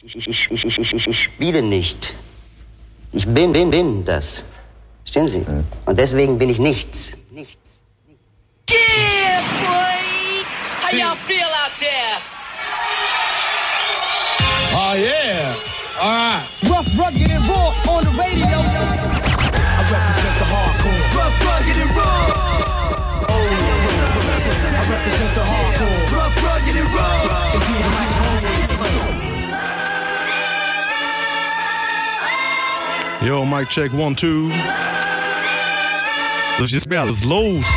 Ich spiele nicht. Ich bin das. Verstehen Sie? Und deswegen bin ich nichts. Nichts. Yeah, boy! How y'all feel out there? Oh, yeah. All right. Rough, rugged, and raw on the radio. I represent the hardcore. Rough, rugged, and raw. I represent the hardcore. Rough, rugged, and raw. And do the nice homework. Yo, mic check, 1, 2. Was ist los?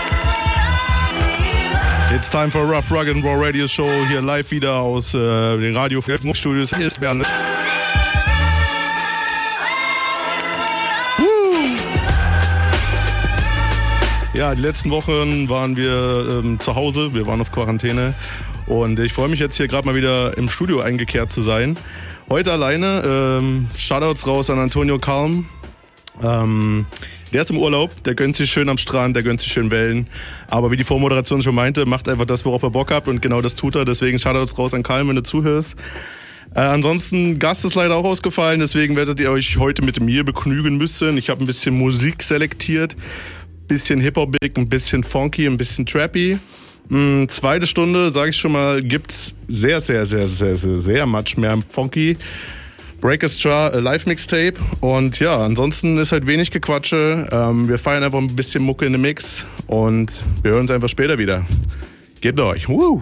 It's time for Rough, Rugged and Raw Radio Show. Hier live wieder aus den Radio Studios. Hier ist Bernd. Ja, die letzten Wochen waren wir zu Hause. Wir waren auf Quarantäne. Und ich freue mich jetzt hier gerade mal wieder im Studio eingekehrt zu sein. Heute alleine. Shoutouts raus an Antonio Kalm. Der ist im Urlaub, der gönnt sich schön am Strand, der gönnt sich schön Wellen. Aber wie die Vormoderation schon meinte, macht einfach das, worauf er Bock habt. Und genau das tut er. Deswegen Shoutouts raus an Kalm, wenn du zuhörst. Ansonsten, Gast ist leider auch ausgefallen. Deswegen werdet ihr euch heute mit mir begnügen müssen. Ich habe ein bisschen Musik selektiert. Ein bisschen Hip-Hop-Big, ein bisschen Funky, ein bisschen Trappy. Zweite Stunde, sage ich schon mal, gibt's sehr much mehr Funky. Breakestra Live-Mixtape. Und ja, ansonsten ist halt wenig Gequatsche. Wir feiern einfach ein bisschen Mucke in den Mix. Und wir hören uns einfach später wieder. Gebt euch. Woo!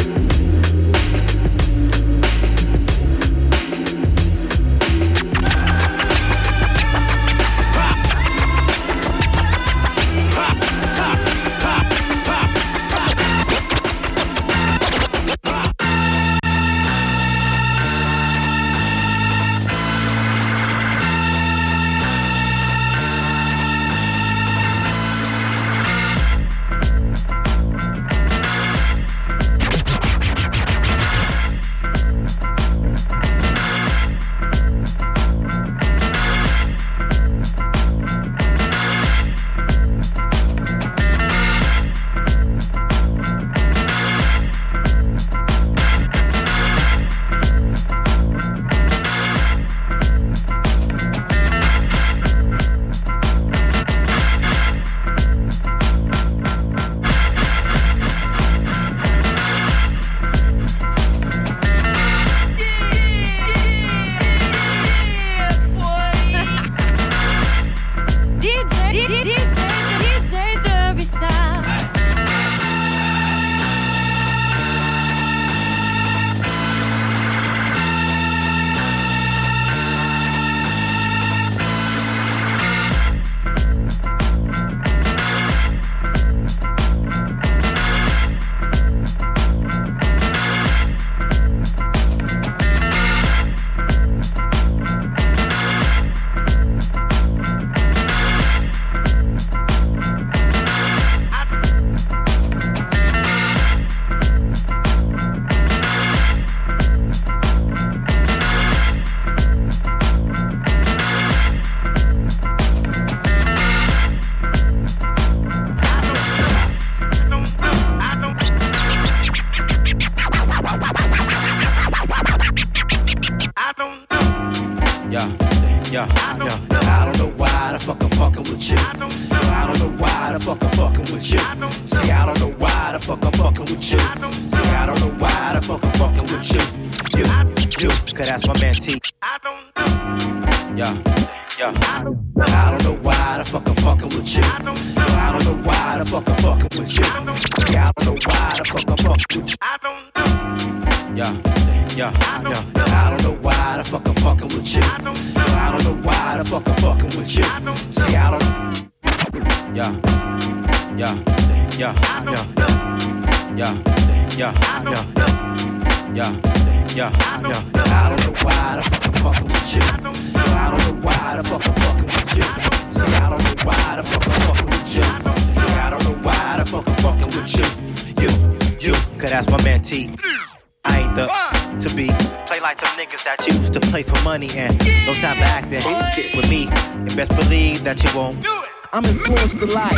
I'm influenced a lot.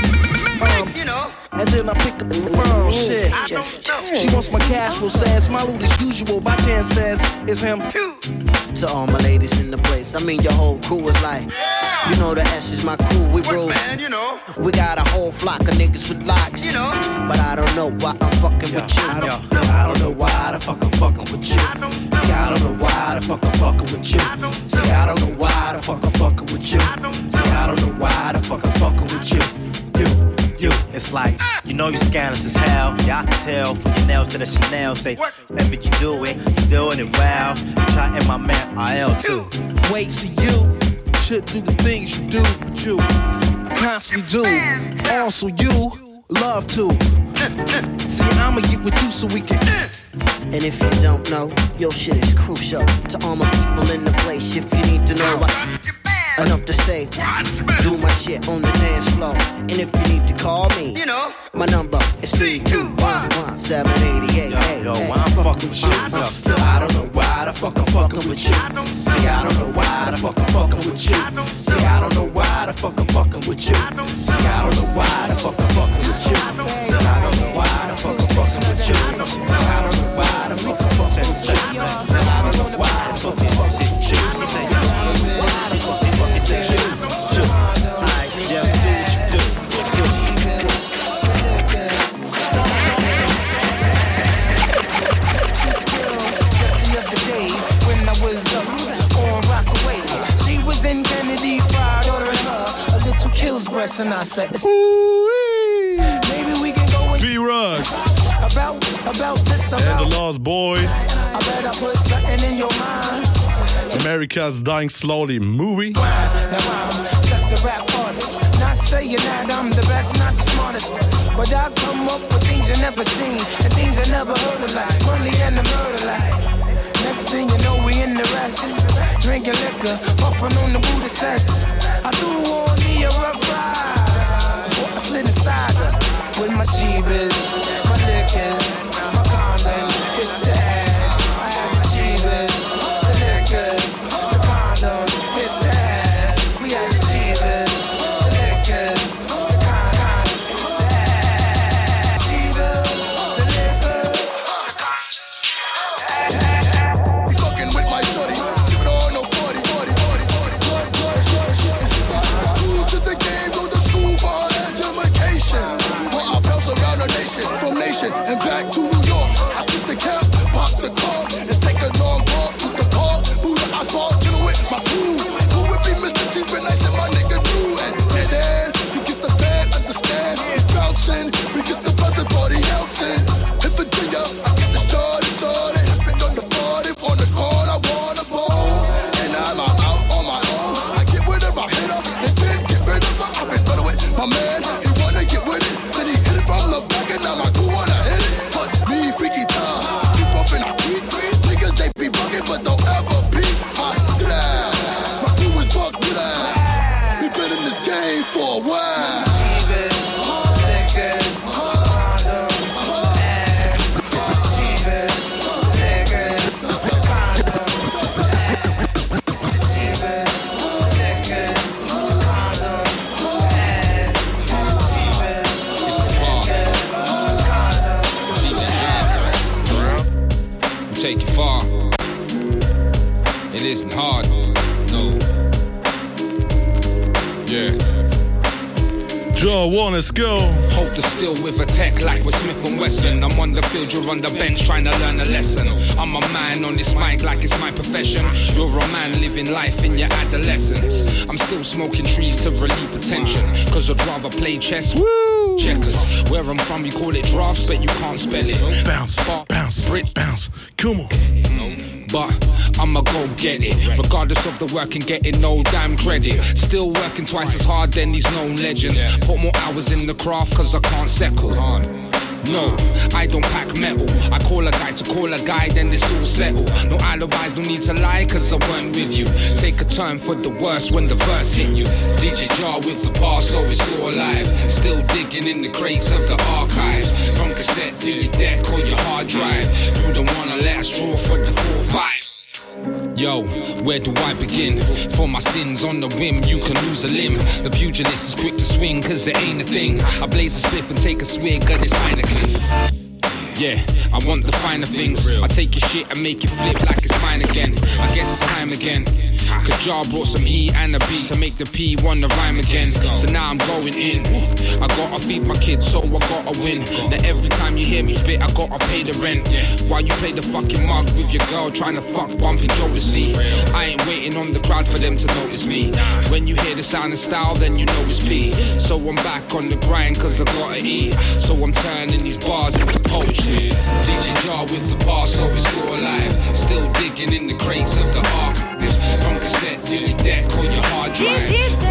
And then I pick up the wrong shit. She wants my cash flow, says my loot as usual. By 10 says it's him. To all my ladies in the place, I mean your whole crew is like, you know the S is my crew, we rule. Man, you know. We got a whole flock of niggas with locks, you know. But I don't know why I'm fucking with you. I don't know why the fuck I'm fucking with you. See, I don't know why the fuck I'm fucking with you. See, I don't know why the fuck I'm fucking with you. See, I don't know why the fuck I'm fucking with you. You. It's like, you know you scandalous as hell. Y'all can tell from your nails to the Chanel. Say, whatever you doing, you doing it well. You try and my man RL too. Wait till you should do the things you do, but you constantly do. Also you love to. See, I'ma get with you so we can. And if you don't know, your shit is crucial to all my people in the place. If you need to know, enough to say, do my shit on the dance floor. And if you need to call me, you know, my number is 321-1788. Yo, why I'm fucking with you? I don't know why the fuck I'm fucking with you. See, I don't know why the fuck I'm fucking with you. See, I don't know why the fuck I'm fucking with you. See, I don't know why the fuck I'm fucking with you. See, I don't know why the fuck I'm fucking with you. See, I don't know why the fuck I'm fucking with you. See, I don't know why the fuck I'm fucking with you. In Kennedy fried, ordering her a little kills breast, and I said, maybe we can go and B-Rug about this and the Lost Boys. I bet I put something in your mind. America's Dying Slowly movie. Now I'm just a rap artist, not saying that I'm the best, not the smartest, but I come up with things you never seen and things I never heard of, like money and the murder, like. Next thing you know, we in the rest. Drinking liquor, puffing on the Buddha cess. I do want me a rough ride. I slid inside her with my Jeebas, my liquors, my condoms, hit the ass. I had the Jeebas, the liquors, the condoms, hit the ass. We had the Jeebas, the liquors, the condoms, hit the ass. Jeebas, the liquors, the condoms. With my shorty, sipping on no 40. True to the game, go to school for her education. While I bounce around the nation, from nation and back to New York. I twist the cap, pop the cork, and take a long walk with the park. Buddha, I small, chillin' with my crew. Who would be Mr. Cheese, but nice and my nigga Drew. And then, he gets the band, understand, we bouncing. We get the blessed party Nelson. In Virginia, I get the shorty. Hip it on the 40, on the call, I wanna bowl. And I'm out on my own. I get with her, I hit her, and then get rid of her. I've been better with my man, he wanna get with it. Then he hit it from the back, and now my crew wanna hit it. But me, freaky time, keep off and I beat. Niggas, they be bugging, but don't ever beat. I strap, my crew is bucked with that. We been in this game for a while. Take it far. It isn't hard. No. Yeah. Joe, let's go. Hold the still with a tech like with Smith & Wesson. I'm on the field, you're on the bench trying to learn a lesson. I'm a man on this mic like it's my profession. You're a man living life in your adolescence. I'm still smoking trees to relieve the tension, cause I'd rather play chess. Woo! Checkers. Where I'm from, you call it drafts, but you can't spell it. Bounce, bounce, Brit, bounce. Come on. But I'ma go get it, regardless of the work and getting no damn credit. Still working twice as hard than these known legends. Put more hours in the craft cause I can't settle. No, I don't pack metal. I call a guy to call a guy, then it's all settled. No alibis, no need to lie cause I weren't with you. Take a turn for the worst when the verse hit you. DJ Jar with the bar so it's still alive. Still digging in the crates of the archive. From cassette to your deck or your hard drive. You don't wanna let us draw for the 4-5. Yo, where do I begin? For my sins on the whim, you can lose a limb. The pugilist is quick to swing, cause it ain't a thing. I blaze a spliff and take a swig of this Heineken. Yeah, I want the finer things. I take your shit and make it flip like it's mine again. I guess it's time again. Cause Jar brought some heat and a beat to make the P wanna rhyme again. So now I'm going in. I gotta feed my kids, so I gotta win. Now every time you hear me spit, I gotta pay the rent. While you play the fucking mug with your girl, trying to fuck bumping Jodeci. I ain't waiting on the crowd for them to notice me. When you hear the sound and style, then you know it's P. So I'm back on the grind cause I gotta eat. So I'm turning these bars into poetry. DJ Jar with the bar, so it's still alive. Still digging in the crates of the ark. From cassette to your deck or your hard drive.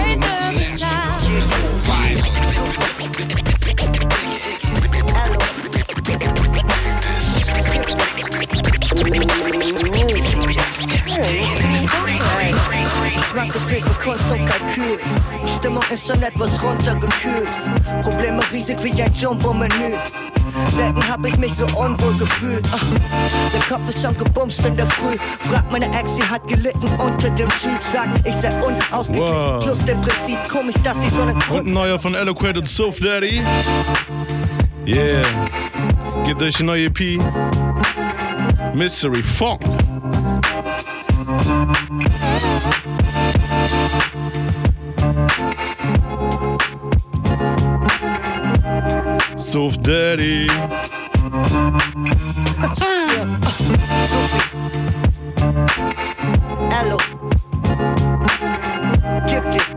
Ich schwanke zwischen Kunst und Kalkül. Die Stimmung ist schon etwas runtergekühlt. Probleme riesig wie ein Jumbo-Menü. Selten hab ich mich so unwohl gefühlt. Der Kopf ist schon gebumst in der Früh. Frag meine Ex, sie hat gelitten unter dem Typ. Sagt, ich sei unausgeglichen plus depressiv. Komisch, dass sie so einen Und ein neuer von Eloquent und Sof Daddy. Yeah. Gebt euch eine neue EP. Mystery Funk. Sof Daddy. Sophie. Allo. Gib dir.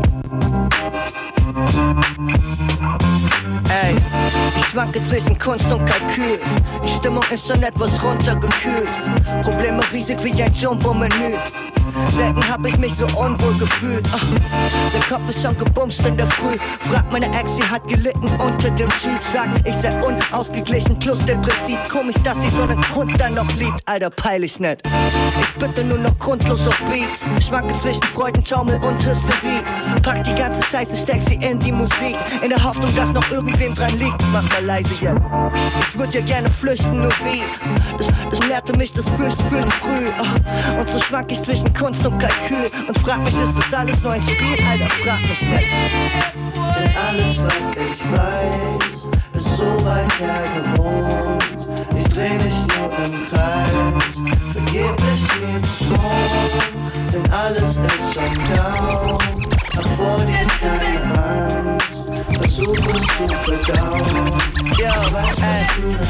Ey, ich schwanke zwischen Kunst und Kalkül. Die Stimmung ist schon etwas runtergekühlt. Probleme riesig wie ein Jumbo-Menü. Selten hab ich mich so unwohl gefühlt. Der Kopf ist schon gebumst in der Früh. Frag meine Ex, sie hat gelitten unter dem Typ. Sagt, ich sei unausgeglichen plus depressiv. Komisch, dass sie so einen Hund dann noch liebt. Alter, peil ich nicht. Ich bitte nur noch grundlos auf Beats. Schwanke zwischen Freudentaumel und Hysterie. Pack die ganze Scheiße, steck sie in die Musik. In der Hoffnung, dass noch irgendwem dran liegt. Mach mal leise jetzt. Ich würd ja gerne flüchten, nur wie? Das lehrte mich das Fürchten früh. Und so schwank ich zwischen Kunst und Kalkül und frag mich, ist das alles nur ein Spiel? Alter, frag mich nicht. Denn alles, was ich weiß, ist so weit hergeholt. Ich dreh mich nur im Kreis, vergeblich mir zu drohen. Denn alles ist schon down, hab vor dir keine Angst, versuch es zu verdauen. Ja, ey,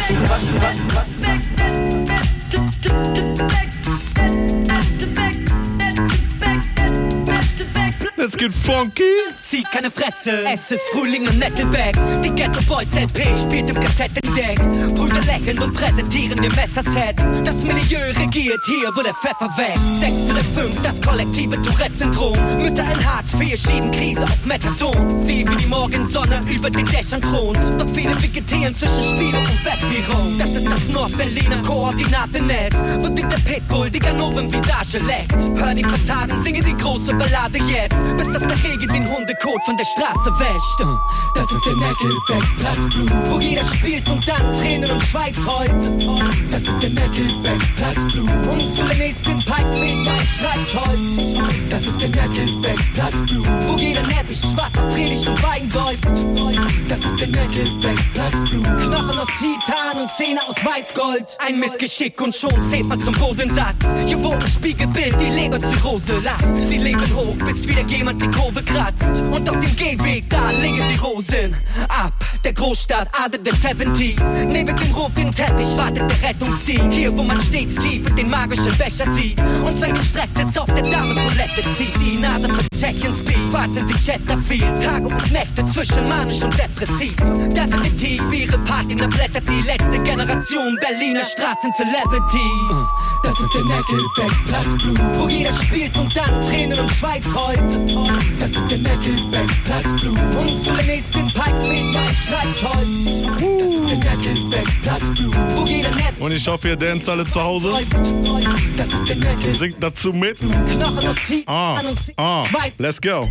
Let's get funky. Zieh keine Fresse, es ist Frühling in Neckelberg. Die Ghetto Boys LP spielt im Kassettendeck. Brüder lächeln und präsentieren ihr Messerset. Das Milieu regiert hier, wo der Pfeffer wächst. 6 für 5, das kollektive Tourette-Syndrom. Mütter in Hartz IV schieben Krise auf Methadon. Sieh, wie die Morgensonne über den Dächern thront. Doch viele vegetieren zwischen Spiele und Wettbüro. Das ist das Nordberliner Koordinatenetz, wo dir der Pitbull die Ganoven-Visage leckt. Hör die Fassaden, singe die große Ballade jetzt, bis das der Rege den Hundekot von der Straße wäscht. Das ist der Neckelberg-Platz Blue, wo jeder spielt und dann Tränen und Schweiß heult. Das ist der Neckelberg-Platz Blue, und zu der nächsten Pipe weht mein Streichholz. Das ist der Neckelberg-Platz Blue, wo jeder Neppich Wasser predigt und Wein säuft. Das ist der Neckelberg-Platz Blue, Knochen aus Titan und Zähne aus Weißgold. Ein Missgeschick und schon zählt man zum Bodensatz. Hier wurde Spiegelbild, die Leberzirrhose lacht. Sie leben hoch, bis wieder jemand die Kurve kratzt. Und auf dem Gehweg, da legen sie Rosen ab. Der Großstadt adet der 70s. Neben dem roten Teppich wartet der Rettungsdienst. Hier, wo man stets tief in den magischen Becher sieht und sein gestrecktes auf der Damentoilette zieht. Die Nase für Tschechien Speed, Fahrt sind sie Chesterfields. Tage und Nächte zwischen manisch und depressiv. Definitiv ihre Patina blättert die letzte Generation Berliner Straßen-Celebrities. Das ist der Neckelberg-Platz Blue, wo jeder spielt und dann Tränen und Schweiß heult. Das ist der Neckelberg-Platz Blue, und zu der nächsten Pipe weht mein Streichholz. Das ist der Neckelberg-Platz Blue, wo jeder Nepp. Und ich hoffe, ihr dance alle zu Hause. Das ist der Neckelberg. Singt dazu mit. Knochen aus Titan und Schweiß. Let's go.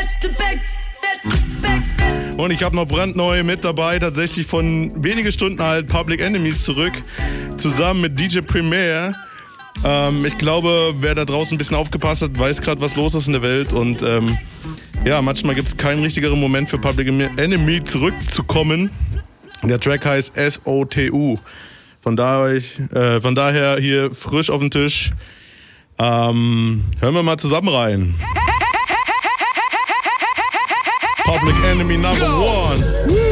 Und ich habe noch brandneu mit dabei, tatsächlich von wenige Stunden alt, Public Enemies zurück, zusammen mit DJ Premier. Ich glaube, wer da draußen ein bisschen aufgepasst hat, weiß gerade, was los ist in der Welt. Und ja, manchmal gibt es keinen richtigeren Moment für Public Enemy zurückzukommen Der Track heißt SOTU. Von daher hier frisch auf den Tisch. Hören wir mal zusammen rein. Public Enemy Number One.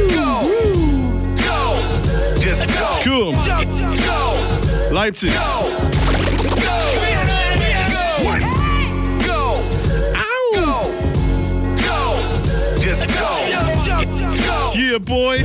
Cool. Leipzig. Yeah, boy.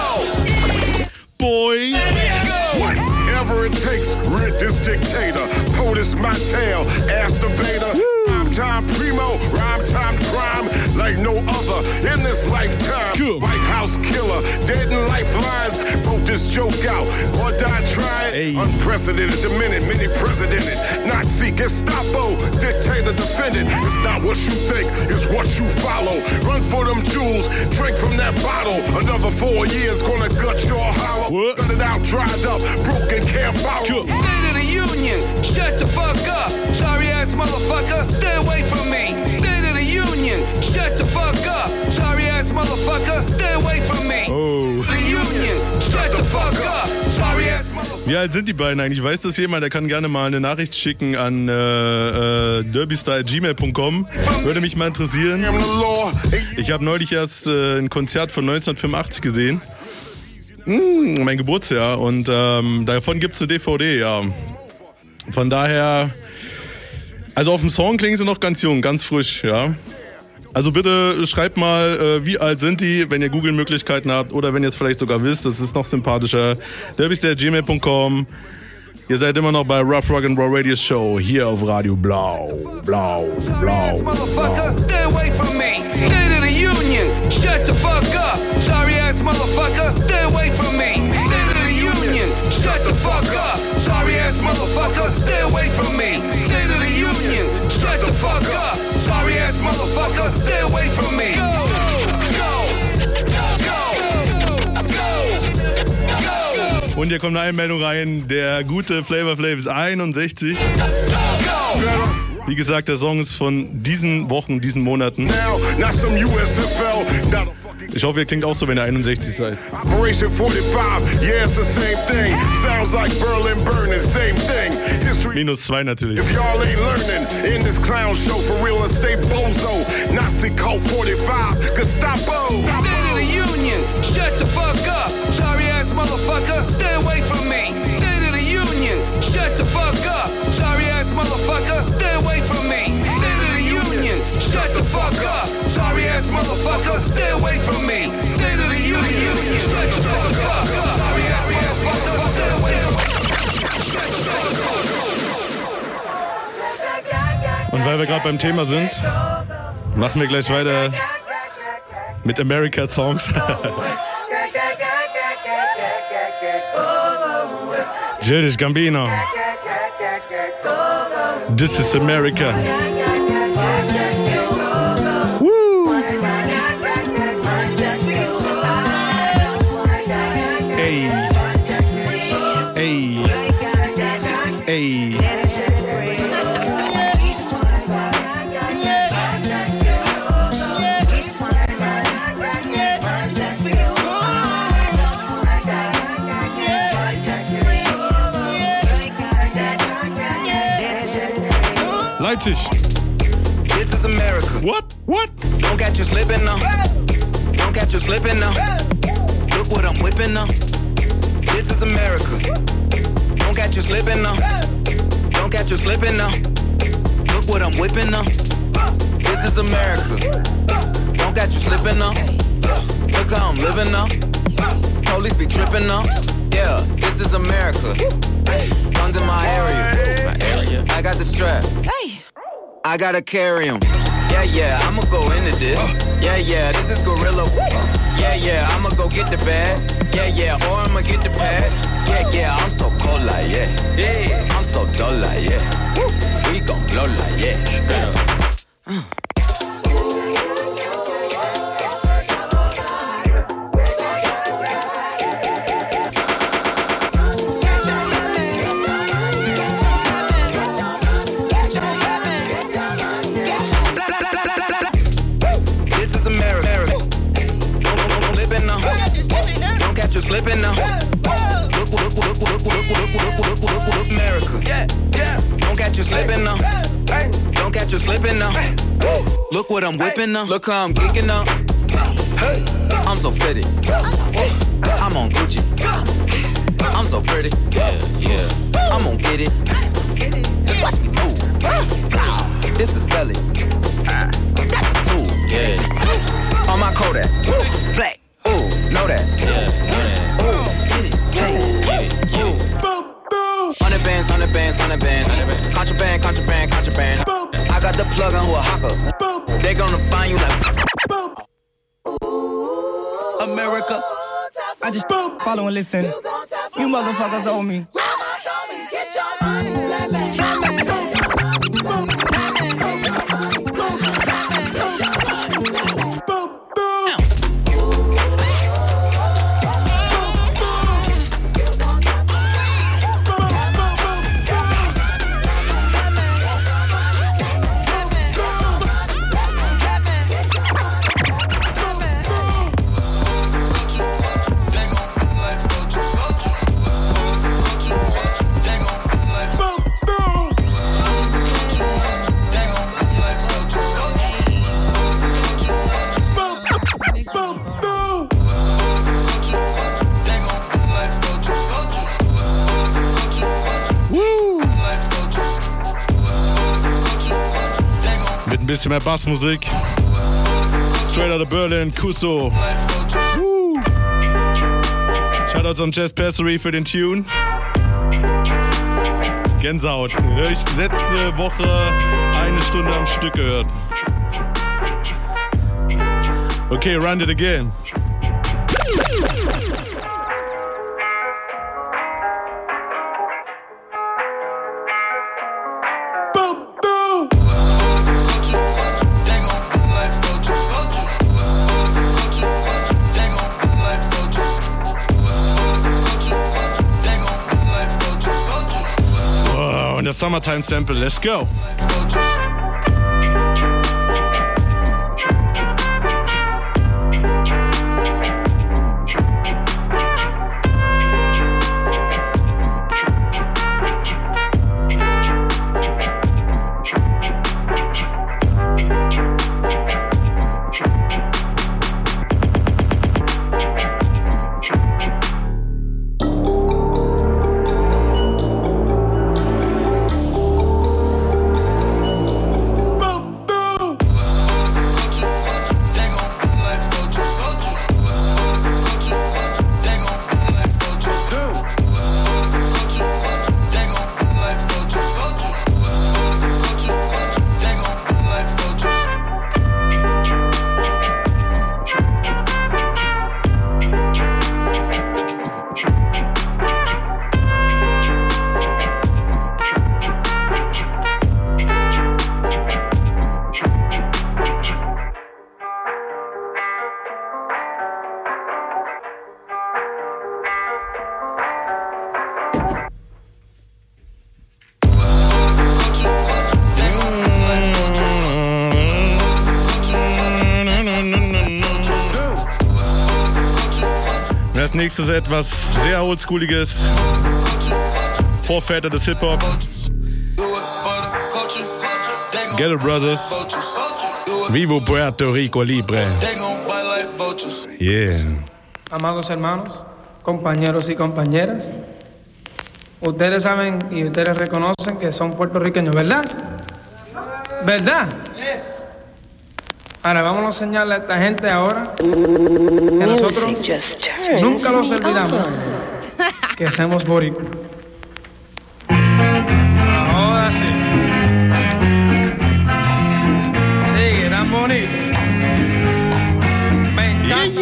Boy. Whatever it takes, rid this dictator. POTUS my tail, ass the beta. Rhyme time primo, rhyme time crime like no other in this lifetime. Cool. White House killer, dead in lifelines. Broke this joke out or die trying. Hey. Unprecedented, the minute, mini presidented. Nazi, Gestapo, dictator, defendant. It's not what you think, it's what you follow. Run for them jewels, drink from that bottle. Another 4 years gonna gut your hollow. What? Cut it out, dried up, broken, can't borrow. Cool. State of the Union, shut the fuck up. Sorry ass motherfucker, stay away from me. State of the Union, shut the fuck up. Sorry ass motherfucker, stay away from me. Oh. The Union, shut the fuck up. Sorry ass motherfucker. Wie alt sind die beiden eigentlich? Weiß das jemand? Der kann gerne mal eine Nachricht schicken an derbystar@gmail.com. Würde mich mal interessieren. Ich habe neulich erst ein Konzert von 1985 gesehen. Mein Geburtsjahr. Und davon gibt es eine DVD, ja. Von daher, also auf dem Song klingen sie noch ganz jung, ganz frisch, ja. Also bitte schreibt mal, wie alt sind die, wenn ihr Google-Möglichkeiten habt oder wenn ihr es vielleicht sogar wisst, das ist noch sympathischer. derbystar@gmail.com. Ihr seid immer noch bei Rough Rock and Roll Radio Show hier auf Radio Blau. Blau, Blau, Motherfucker, Blau. stay away from me. State of the Union, shut the fuck up. Sorry ass motherfucker, stay away from me. State of the Union, shut the fuck up. Sorry ass motherfucker, stay away from me. State of the Union, shut the fuck up. Sorry ass motherfucker, stay away from me. Und hier kommt eine Einmeldung rein, der gute Flavor Flav ist 61. Wie gesagt, der Song ist von diesen Wochen, diesen Monaten. Ich hoffe, ihr klingt auch so, wenn ihr 61 seid. Operation 45, yeah, it's the same thing. Sounds like Berlin burning, same thing. History. -2 natürlich. If y'all ain't learning in this clown show for real estate bozo, Nazi code 45, Gestapo. State of the Union, shut the fuck up. Sorry ass motherfucker, stay away from me. State of the Union, shut the fuck up. Sorry ass motherfucker, stay away from me. State of the Union, shut the fuck up. Sorry ass motherfucker, stay away from me. State of the Union, shut the fuck up. Sorry ass motherfucker, stay away from me. Und weil wir gerade beim Thema sind, machen wir gleich weiter mit America Songs. Childish Gambino. This is America. Woo! Ey. Ey. Ey. Leipzig. This is America. What? What? Don't catch you slipping now. Don't catch you slipping now. Look what I'm whipping now. This is America. Don't catch you slipping now. Don't catch you slipping now. Look what I'm whipping now. This is America. Don't catch you slipping now. Look how I'm living now. Police be tripping now. Yeah, this is America. Guns in my area. My area. I got the strap. Hey. I gotta carry 'em. Yeah, yeah, I'ma go into this. Yeah, yeah, this is Gorilla. Yeah, yeah, I'ma go get the bag. Yeah, yeah, or I'ma get the pad. Yeah, yeah, I'm so cold like, yeah. Yeah, I'm so dull like, yeah. We gon' blow like, yeah. you slipping now. Don't catch you slipping now. Look what I'm whipping now. Look how I'm geeking now. I'm so pretty. I'm on Gucci. I'm so pretty. Yeah. I'm gonna get it. Watch me move. This is selling. That's a tool. Yeah. On my Kodak. Black. Ooh, know that. Yeah. Ooh, get it. Yeah. Ooh. 100 bands, 100 bands, 100 bands. Contraband, contraband, contraband. I got the plug on who a hawker. They gonna find you like America. I just follow and listen. You motherfuckers owe me. Grandma told me, get your money, black man. Ein bisschen mehr Bassmusik. Straight out of Berlin, Kuso. Shoutouts an Jazz Passery für den Tune. Gänsehaut. Ich letzte Woche 1 Stunde am Stück gehört. Okay, run it again. Und das Summertime Sample, let's go. Das nächste ist etwas sehr oldschooliges. Vorväter des Hip-Hop. Ghetto Brothers. Vivo Puerto Rico Libre. Yeah. Amados hermanos, compañeros y compañeras, ustedes saben y ustedes reconocen que son puertorriqueños, ¿verdad? ¿Verdad? Ahora vamos a enseñarle a esta gente ahora que nosotros nunca los olvidamos que somos boricuas. Ahora sí. Sigue tan bonito. Me encanta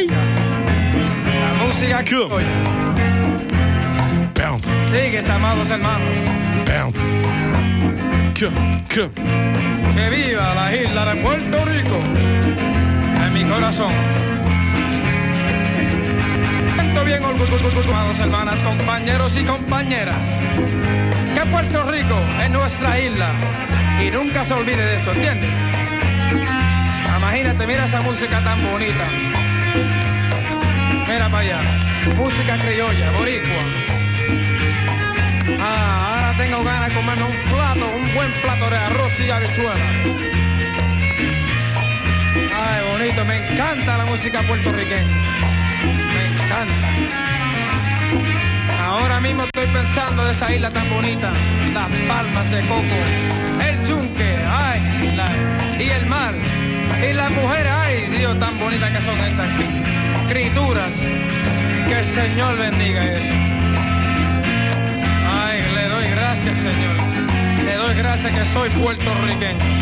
la música que hoy. Bounce. Sigues, amados hermanos. Bounce. Que viva la isla de Puerto Rico en mi corazón. Siento bien orgulloso, amados hermanas, compañeros y compañeras, que Puerto Rico es nuestra isla y nunca se olvide de eso, ¿entiendes? Imagínate, mira esa música tan bonita. Mira para allá, música criolla, boricua. Ahora tengo ganas de comerme un buen plato de arroz y habichuela. Ay, bonito, me encanta la música puertorriqueña. Me encanta. Ahora mismo estoy pensando de esa isla tan bonita, Las Palmas de Coco, el yunque, ay, y el mar, y las mujeres, ay, Dios, tan bonitas que son esas criaturas. Que el Señor bendiga eso. Ay, le doy gracias, Señor. Le doy gracias que soy puertorriqueño.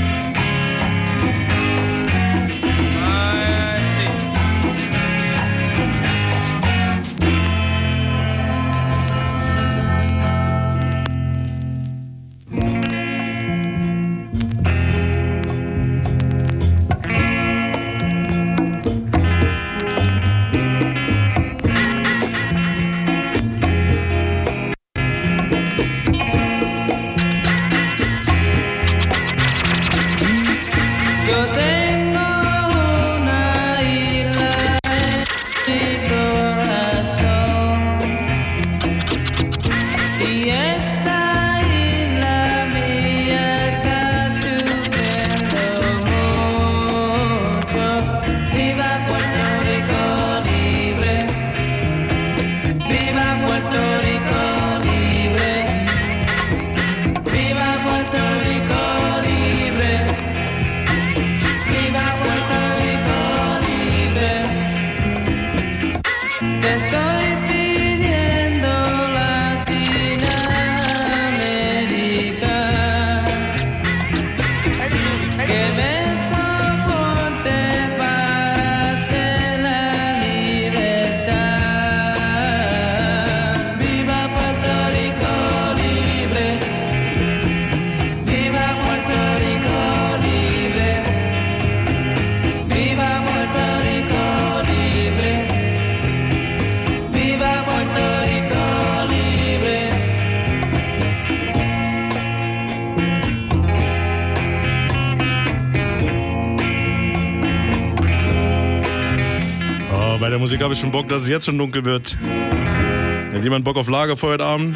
Bei der Musik habe ich schon Bock, dass es jetzt schon dunkel wird. Hat jemand Bock auf Lagerfeuer heute Abend?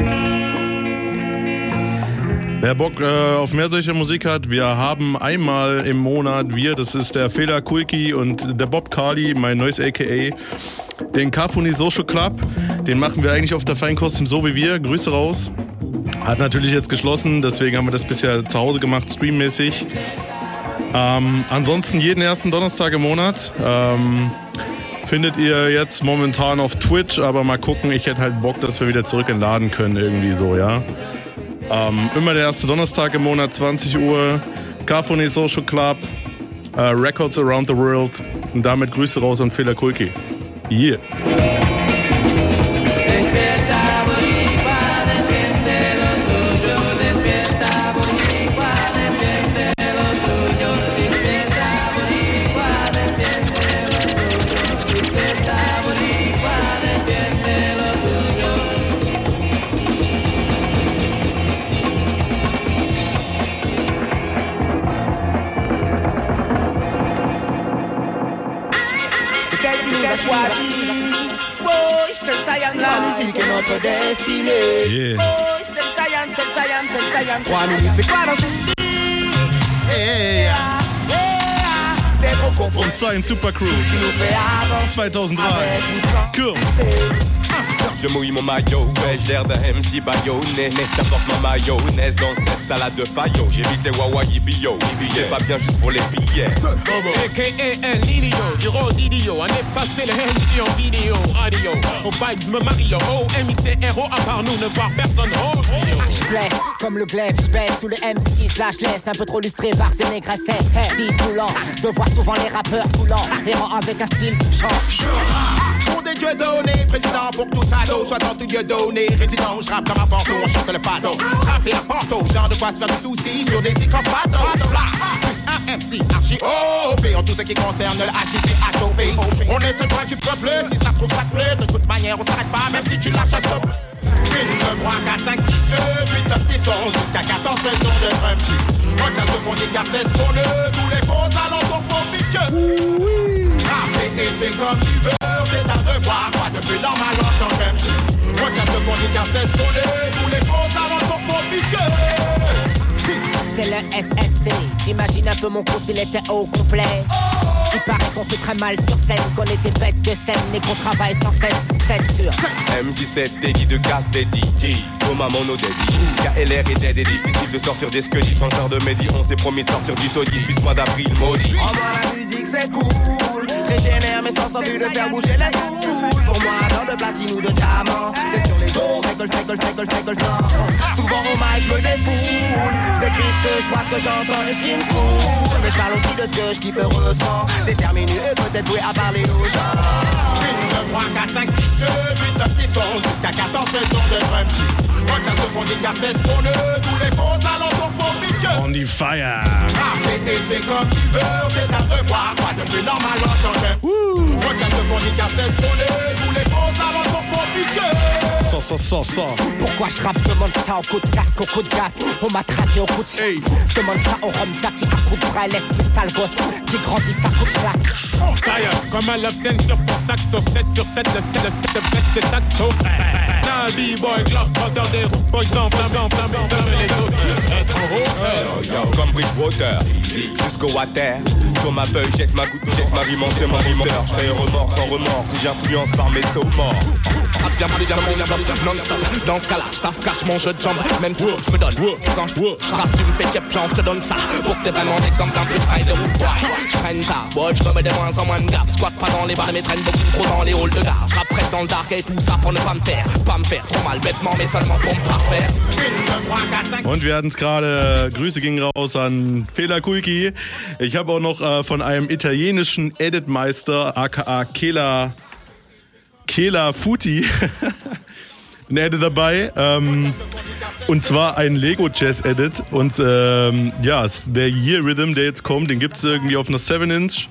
Wer Bock auf mehr solcher Musik hat, wir haben einmal im Monat, das ist der Fela Kulki und der Bob Carly, mein neues AKA, den Carphony Social Club. Den machen wir eigentlich auf der Feinkost im So wie wir. Grüße raus. Hat natürlich jetzt geschlossen, deswegen haben wir das bisher zu Hause gemacht, streammäßig. Ansonsten jeden ersten Donnerstag im Monat. Findet ihr jetzt momentan auf Twitch, aber mal gucken, ich hätte halt Bock, dass wir wieder zurück in den Laden können, irgendwie so, ja. Immer der erste Donnerstag im Monat, 20 Uhr, Carphony Social Club, Records Around the World und damit Grüße raus an Fela Kulki. Yeah. La musique est notre destinée. Yeah. Oh, c'est le Saiyan. 3 minutes, c'est quoi dans ce c'est trop court pour Und Saiyan Super Crew. 2003. Cool. Je mouille mon maillot, ouais, j'ai l'air d'un MC baïonné. J'apporte ma mayonnaise dans cette salade de faillot. J'évite les wawayi bio, j'ai pas bien juste pour les billets. A.K.A. Lilio, du rôle idiot. On est passé le MC en vidéo, radio. Au bail me Mario, oh, MIC héros, à part nous, ne voir personne, oh, J'blesse comme le glaive, j'baisse tous les MC qui se lâchent, laisse un peu trop lustré par ces négresses. Disoulant, de voir souvent les rappeurs coulants, errant avec un style touchant. Pour des dieux donnés, président pour tout ado, soit dans tout Dieu donné. Résident, je rappe comme un porto, on chante le fado. Rapper à porto, genre de quoi se faire des soucis sur des psychopathes. Un MC archi OP en tout ce qui concerne le HIP-HOP. On est ce point du peuple, si ça se trouve ça te plaît. De toute manière, on s'arrête pas, même si tu lâches à stop. 1, 2, 3, 4, 5, 6, 8, 9, 10, 11, jusqu'à 14 raisons de drum sheet. On tient ce qu'on dit car c'est ce qu'on veut. Tous les faux alentours pour piqueux. Rapper et t'es comme tu veux, c'est un devoir. Pas de plus normal en tant que MC. Regarde ce qu'on dit car c'est ce qu'on est. Tous les faux alentours pour piquer. C'est le SSC. J'imagine un peu mon cours s'il était au complet. Il paraît qu'on fait très mal sur scène, qu'on était bête de scène et qu'on travaille sans cesse. 7 sur MC7, Teddy de casse des DJ. Thomas Mono Daddy. KLR est dead et difficile de sortir des skellies. Sans faire de Mehdi, on s'est promis de sortir du taudis. Puis ce mois d'avril maudit. Oh bah la musique c'est cool. Régénère mes sens en vue de faire bouger les foules. Pour moi, dans de platine ou de diamant. C'est sur les eaux, cycle. Souvent au mic, je me défoule. Je décris ce que je vois, ce que j'entends et ce qui me fout. Je parle aussi de ce que je kiffe heureusement. Déterminé et peut-être doué à parler aux gens. 1, 2, 3, 4, 5, 6, 8, 9, 10, 11 jusqu'à 14 raisons de drum sheet. Regarde ce qu'on dit car c'est ce qu'on est. Tous les faux alentours pour piquer. On y fire. T'es comme tu veux, c'est un devoir. Quoi de plus normal en tant que. Regarde ce qu'on dit car c'est ce qu'on est. Tous les faux alentours pour piquer. Ça. Pourquoi je rappe, demande ça au coup de casque, au coup de gaz. On m'a traqué au coup de hey. Demande ça au Romda qui à coup de bras lève des sales gosses qui grandissent à coup de chasse. Fire, comme un love scène sur fond saxo. 7 sur 7, le 7 de fête c'est saxo. B-boy, club, vendeur des roues, boys enflammés, les autres. Être en hauteur. Comme Bridgewater, jusqu'au water. Sur ma feuille, jette ma goutte, jette ma rime, c'est mon rimenteur. J'fais remords sans remords, si j'influence par mes sauts morts. Viens non-stop, dans ce cas-là, j'taffe cache mon jeu de jambes. Même si je me donne, quand j'trace, tu me fais tiep, je te donne ça. Pour que t'aies vraiment l'exemple d'un plus rider ou quoi. J'traîne tard, je remets de moins en moins de gaffe. Squat pas dans les bars, mais traîne beaucoup trop dans les halls de gare. J'rapprête dans le dark et tout ça pour ne pas me faire trop mal bêtement, mais seulement pour me parfaire. Und wir hatten es gerade, Grüße gingen raus an Fela Kulki. Ich habe auch noch von einem italienischen Editmeister, aka Kela Futi, ein Edit dabei. Und zwar ein Lego Jazz Edit. Und ja, der Year Rhythm, der jetzt kommt, den gibt es irgendwie auf einer 7-Inch.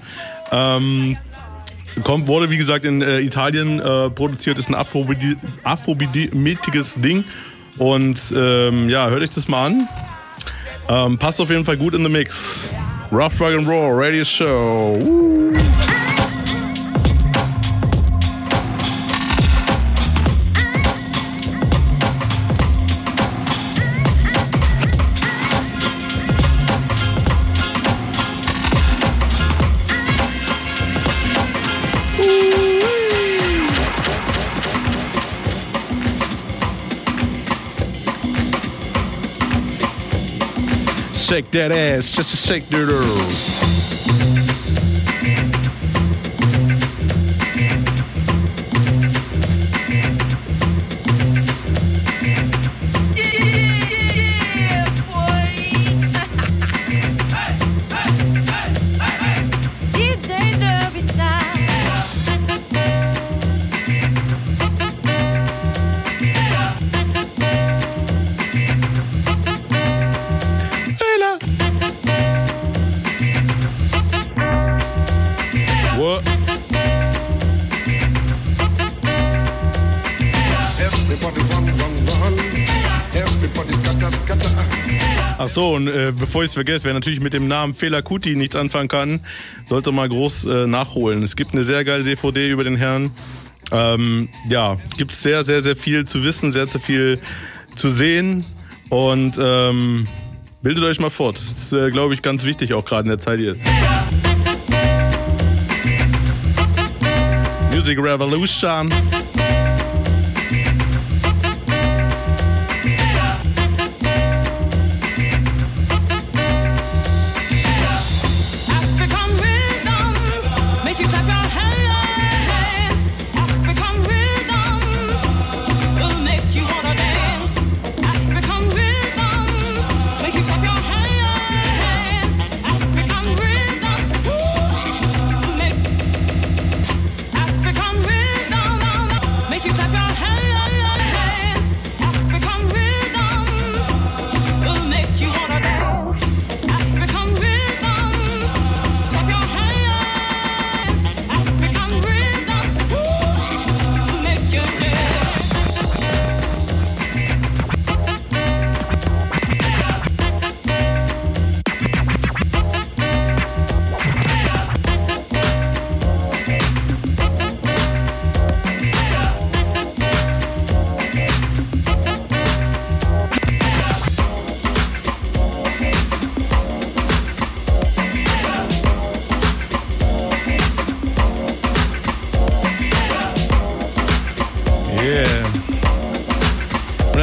Wurde wie gesagt in Italien produziert, ist ein afrobeatiges Ding. Und ja, hört euch das mal an. Passt auf jeden Fall gut in the Mix. Rough Rock and Roll Radio Show. Shake that ass, just shake that ass. Achso, und bevor ich es vergesse, wer natürlich mit dem Namen Fela Kuti nichts anfangen kann, sollte mal groß nachholen. Es gibt eine sehr geile DVD über den Herrn. Ja, gibt es sehr, sehr, sehr viel zu wissen, sehr, sehr viel zu sehen. Und bildet euch mal fort. Das ist, glaube ich, ganz wichtig, auch gerade in der Zeit jetzt. Music Revolution.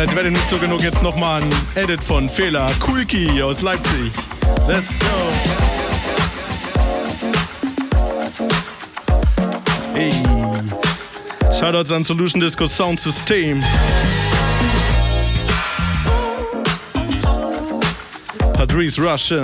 Jetzt werde ich nicht so genug, jetzt nochmal ein Edit von Fehler. Kulki aus Leipzig. Let's go. Hey. Shoutouts an Solution Disco Sound System. Patrice Russian.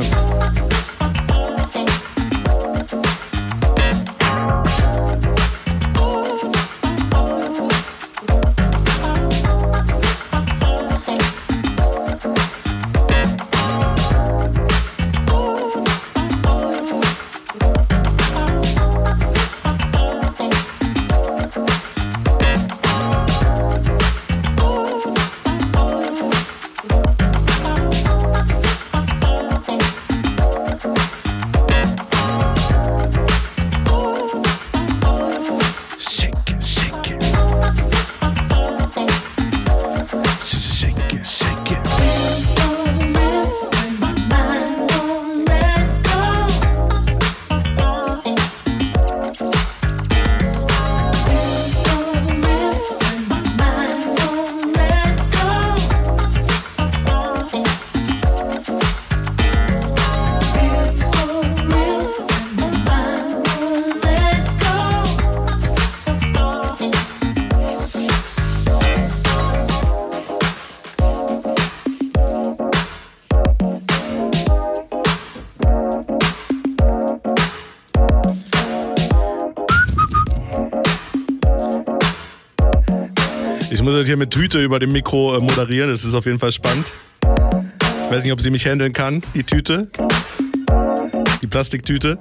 Ich muss jetzt hier mit Tüte über dem Mikro moderieren, das ist auf jeden Fall spannend. Ich weiß nicht, ob sie mich handeln kann, die Tüte. Die Plastiktüte.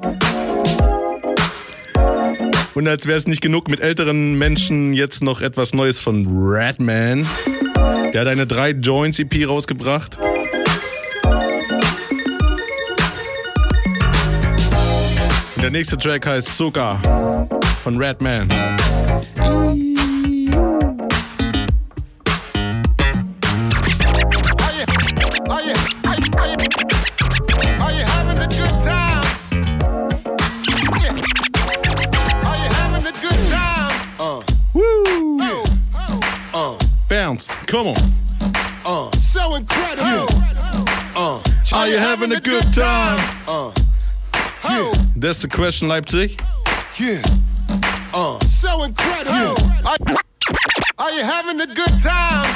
Und als wäre es nicht genug, mit älteren Menschen jetzt noch etwas Neues von Redman. Der hat eine 3 Joints EP rausgebracht. Und der nächste Track heißt Zucker von Redman. Bounce, come on. So incredible. Are you having a good time? That's the question, Leipzig. Yeah. So incredible. Are you having a good time?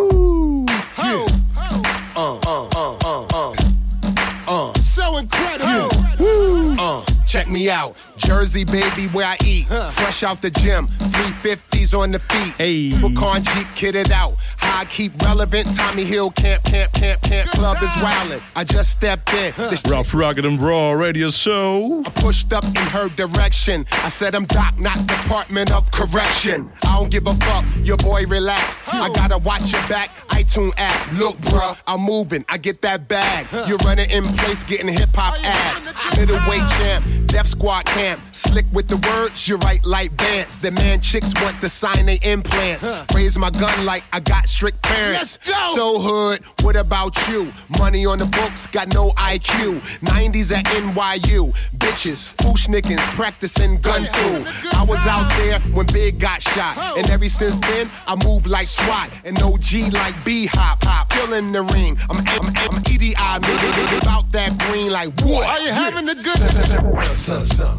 So incredible. Check me out. Jersey, baby, where I eat. Fresh out the gym. 350s on the feet. Hey. Pecan Jeep kitted out. How I keep relevant. Tommy Hill camp. Club is wildin'. I just stepped in. Rough, rugged, and raw radio show. I pushed up in her direction. I said I'm Doc, not Department of Correction. I don't give a fuck. Your boy relax. I gotta watch your back. iTunes app. Look, bruh, I'm moving. I get that bag. You're running in place, getting hip hop abs. Middleweight champ. Def Squad camp, slick with the words, you write like Vance. The man chicks want to sign their implants. Raise my gun like I got strict parents. Let's go. So hood, what about you? Money on the books, got no IQ. 90s at NYU, bitches, Pushnickins, practicing gun fu. I was out there when Big got shot, and ever since then I move like SWAT, and OG like B-Hop, killing the ring. I'm EDI, about that green like what? Are you having a good time? So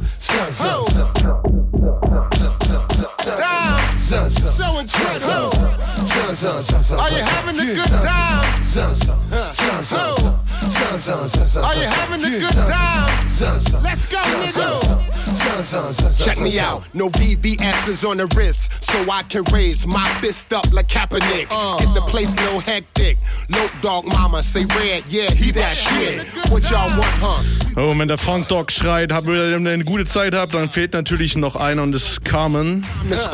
incredible. Are you having a good time? Are you having a good time? Let's go, nigga. Check me out. No VVS's on the wrist, so I can raise my fist up like Kaepernick. Get the place a little hectic. Low dog mama say red, yeah, he that shit. What y'all want, huh? Oh, wenn der Funk Dog schreit, habt ihr eine gute Zeit habt, dann fehlt natürlich noch einer und das ist Carmen.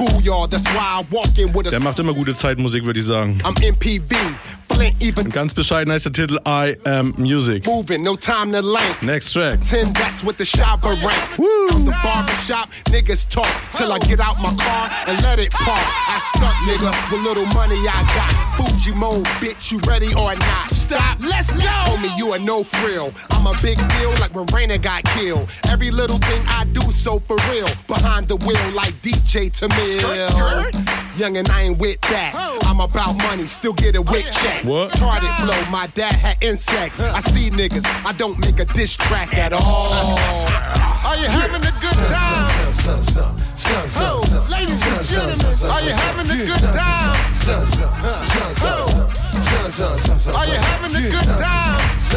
Der macht immer gute Zeitmusik, würde ich sagen. Und ganz bescheiden heißt der Titel I Am Music. Next track. 10 that's with the shopper rank. Comes a barbershop, niggas talk till I get out my car and let it park. I stuck, nigga, with little money I got. Fuji mode, bitch, you ready or not? Stop, let's go. Homie, you are no frill. I'm a big deal like when Raina got killed. Every little thing I do so for real. Behind the wheel like DJ Tamil. Young and I ain't with that. I'm about money, still get a wick check. What? Target flow, my dad had insects. I see niggas, I don't make a diss track at all. Are you having a good time? Oh, ladies and gentlemen, are you having a good time? Oh, are you having a good time?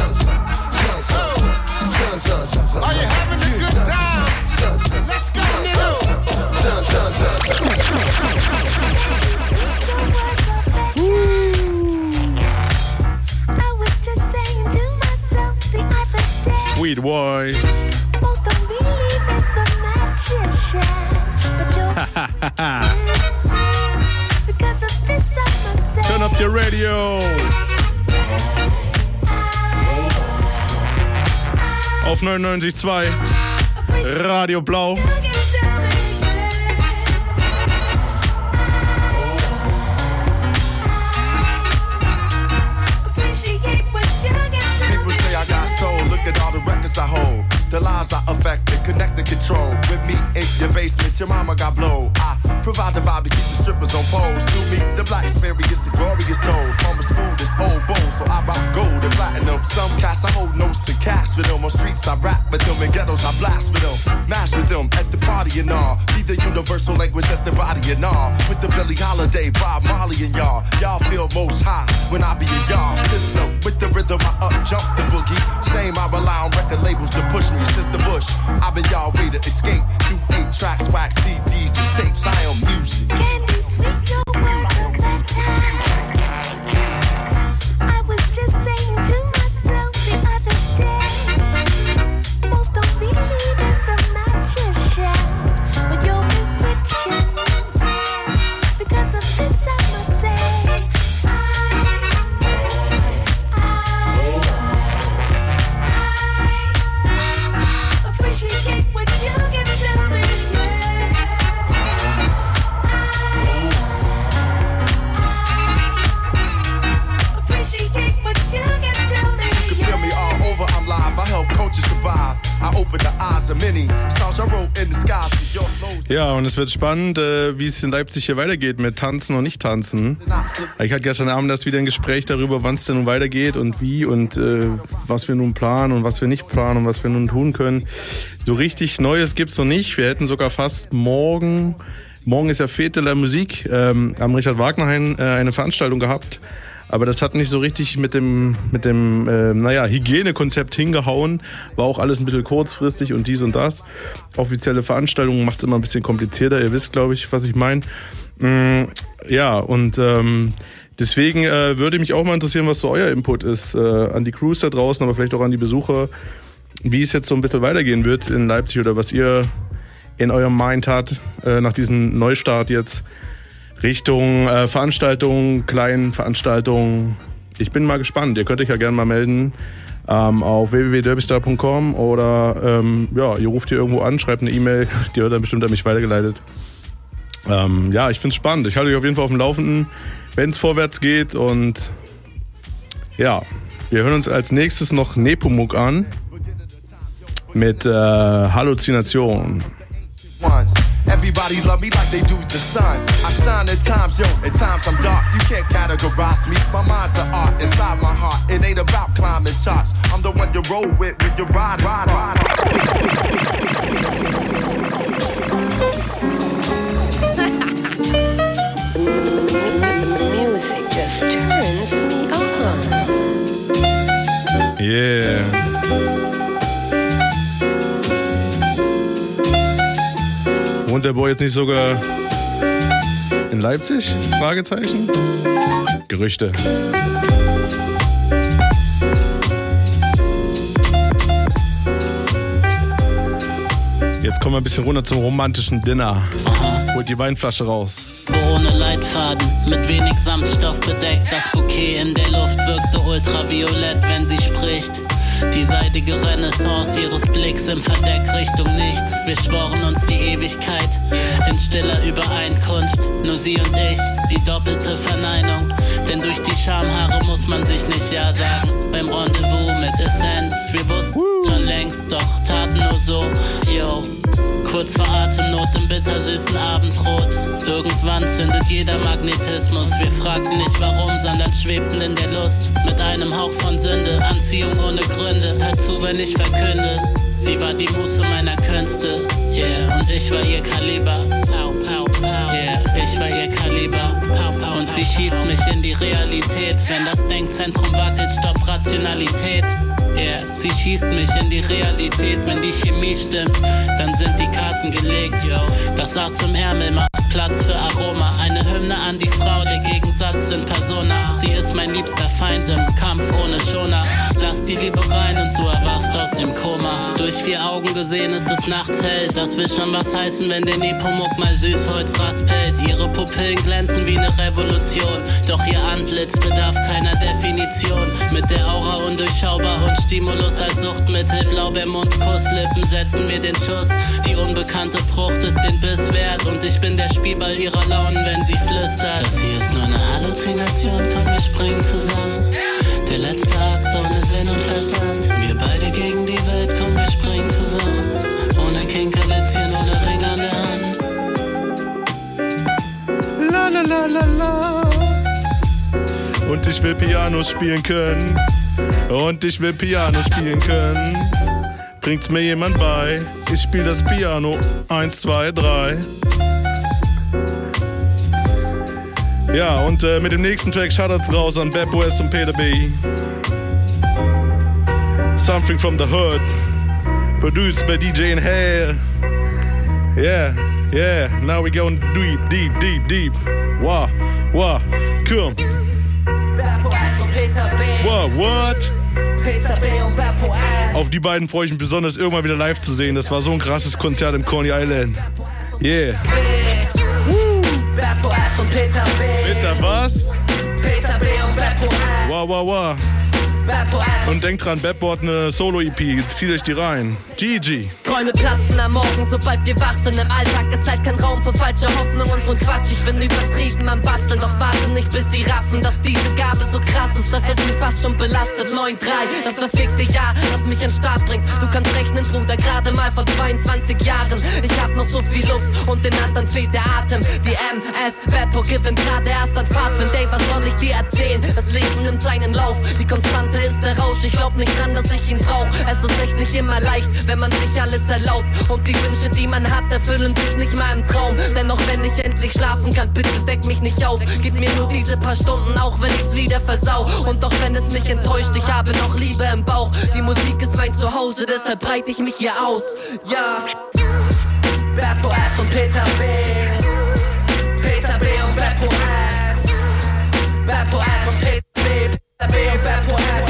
Oh, are you having a good time? Let's go, I was just saying to myself the other day. Sweet boy. Most don't believe in the magician, but you're because of this I must say. Turn up your radio. Auf 99.2 Radio Blau. People say I got soul. Look at all the records I hold. The lives I affect and connect and control. With me in your basement, your mama got blow. I provide the vibe to keep the strippers on poles. Through me, the black experience, the glorious told. From as smooth as old bone, so I rock gold and platinum. Some cats I hold notes and cash for them. On streets I rap with them, in ghettos I blast with them. Mash with them at the party and all. Be the universal language that's embodying all. With the Billie Holiday, Bob Marley and y'all. Y'all feel most high when I be in y'all system. With the rhythm I up jump the boogie. Shame I rely on record labels to push me since the bush. I've been y'all way to escape. Through 8 tracks, wax CDs and tapes. I am music. Candy sweet, your words of that time. I was just saying to myself the other day. Most don't believe in the magician, but you're bewitching. Because of this I must say, I appreciate what you give to me. Appreciate what you give to me. You can feel me all over, I'm live. I help coaches survive. I open the eyes of many. Songs I wrote in the skies for your lows. Ja, und es wird spannend, wie es in Leipzig hier weitergeht mit Tanzen und Nicht-Tanzen. Ich hatte gestern Abend erst wieder ein Gespräch darüber, wann es denn nun weitergeht und wie und was wir nun planen und was wir nicht planen und was wir nun tun können. So richtig Neues gibt's noch nicht. Wir hätten sogar fast morgen ist ja Fete de la Musique, am Richard-Wagner-Hain eine Veranstaltung gehabt. Aber das hat nicht so richtig mit dem Hygienekonzept hingehauen. War auch alles ein bisschen kurzfristig und dies und das. Offizielle Veranstaltungen macht es immer ein bisschen komplizierter. Ihr wisst, glaube ich, was ich meine. Deswegen würde mich auch mal interessieren, was so euer Input ist an die Crews da draußen, aber vielleicht auch an die Besucher, wie es jetzt so ein bisschen weitergehen wird in Leipzig oder was ihr in eurem Mind habt nach diesem Neustart jetzt. Richtung Veranstaltungen, kleinen Veranstaltungen. Ich bin mal gespannt. Ihr könnt euch ja gerne mal melden auf www.derbystar.com oder ihr ruft hier irgendwo an, schreibt eine E-Mail, die wird dann bestimmt an mich weitergeleitet. Ich finde es spannend. Ich halte euch auf jeden Fall auf dem Laufenden, wenn es vorwärts geht. Und ja, wir hören uns als nächstes noch Nepomuk an mit Halluzination. Everybody love me like they do the sun. I shine at times, yo, at times I'm dark. You can't categorize me. My mind's an art inside my heart. It ain't about climbing charts. I'm the one you roll with when you ride. The music just turns me on. Yeah. Wohnt der Boy jetzt nicht sogar in Leipzig? Fragezeichen? Gerüchte. Jetzt kommen wir ein bisschen runter zum romantischen Dinner. Holt die Weinflasche raus. Ohne Leitfaden, mit wenig Samtstoff bedeckt. Das Bouquet in der Luft wirkte ultraviolett, wenn sie spricht. Die seidige Renaissance ihres Blicks im Verdeck Richtung nichts. Wir schworen uns die Ewigkeit in stiller Übereinkunft. Nur sie und ich, die doppelte Verneinung. Denn durch die Schamhaare muss man sich nicht Ja sagen. Beim Rendezvous mit Essenz. Wir wussten schon längst, doch taten nur so. Yo, kurz vor Atemnot im Bittersüß. süßen Abendrot. Irgendwann zündet jeder Magnetismus. Wir fragten nicht warum, sondern schwebten in der Lust. Mit einem Hauch von Sünde, Anziehung ohne Gründe. Hört zu, wenn ich verkünde. Sie war die Muse meiner Künste, yeah, und ich war ihr Kaliber. Pow, pow, pow, yeah, ich war ihr Kaliber. Pow, pow, und sie schießt mich in die Realität. Wenn das Denkzentrum wackelt, stopp Rationalität. Yeah, sie schießt mich in die Realität. Wenn die Chemie stimmt, dann sind die Karten gelegt, yo. Das Ass im Ärmel macht Platz für Aroma. Eine Hymne an die Frau, der Gegensatz in Persona. Sie ist mein liebster Feind im Kampf ohne Schoner. Lass die Liebe rein und du erwachst aus dem Koma. Durch 4 Augen gesehen ist es nachts hell. Das will schon was heißen, wenn der Nepomuk mal Süßholz raspelt. Ihre Pupillen glänzen wie eine Revolution. Doch ihr Antlitz bedarf keiner Definition. Mit der Aura undurchschaubar und Stimulus als Suchtmittel. Blaubeermund, Kusslippen setzen mir den Schuss. Die unbekannte Frucht ist den Biss wert. Und ich bin der Spielball ihrer Launen, wenn sie flüstert. Das hier ist nur eine Halluzination, komm, wir springen zusammen. Der letzte Akt ohne Sinn und Verstand. Wir beide gegen die Welt, komm, wir springen zusammen. Ohne Kinkerlitzchen, ohne Ring an der Hand. La la la la la. Und ich will Piano spielen können. Und ich will Piano spielen können. Bringt's mir jemand bei? Ich spiel das Piano. 1, 2, 3. Ja, und mit dem nächsten Track Shoutouts raus an Bad Boys und Peter B. Something from the Hood. Produced by DJ Inhale. Yeah, yeah. Now we going deep, deep, deep, deep. Wow, wow, cool. What, what? Auf die beiden freue ich mich besonders, irgendwann wieder live zu sehen. Das war so ein krasses Konzert im Coney Island. Yeah. Peter was? Wow, wow, wow. Und denkt dran, Beppo hat eine Solo-EP, zieht euch die rein. GG. Träume platzen am Morgen, sobald wir wach sind. Im Alltag ist halt kein Raum für falsche Hoffnung und so ein Quatsch. Ich bin übertrieben am Basteln, doch warte nicht, bis sie raffen, dass diese Gabe so krass ist, dass es mich fast schon belastet. 9-3, das verfickte Jahr, das mich in Start bringt. Du kannst rechnen, Bruder, gerade mal vor 22 Jahren. Ich hab noch so viel Luft und den anderen fehlt der Atem. Die MS, Beppo gewinnt gerade erst an Fahrtwind. Ey, was soll ich dir erzählen? Das Leben nimmt seinen Lauf, die Konstante ist der Rausch. Ich glaub nicht dran, dass ich ihn brauch. Es ist echt nicht immer leicht, wenn man sich alles erlaubt. Und die Wünsche, die man hat, erfüllen sich nicht mal im Traum. Denn auch wenn ich endlich schlafen kann, bitte weck mich nicht auf. Gib mir nur diese paar Stunden, auch wenn ich's wieder versau. Und doch wenn es mich enttäuscht, ich habe noch Liebe im Bauch. Die Musik ist mein Zuhause, deshalb breite ich mich hier aus. Ja. Beppo S und Peter B. Peter B und Beppo S. Beppo S und Peter B. Peter B und Beppo S.